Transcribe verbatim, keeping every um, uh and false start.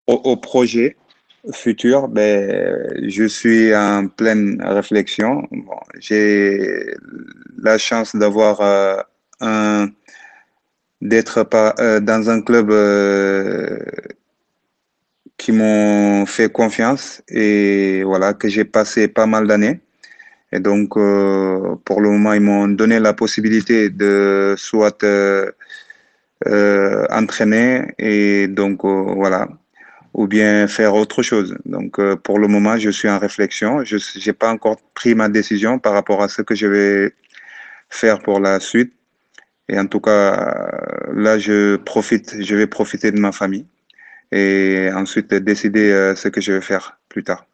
Au, au projet futur, ben, je suis en pleine réflexion. Bon, j'ai la chance d'avoir euh, un d'être pas euh, dans un club euh, qui m'ont fait confiance et voilà que j'ai passé pas mal d'années. Et donc, euh, pour le moment, ils m'ont donné la possibilité de soit euh, euh, entraîner et donc euh, voilà, ou bien faire autre chose. Donc, euh, pour le moment, je suis en réflexion. Je n'ai pas encore pris ma décision par rapport à ce que je vais faire pour la suite. Et en tout cas, là, je profite, je vais profiter de ma famille et ensuite décider euh, ce que je vais faire plus tard.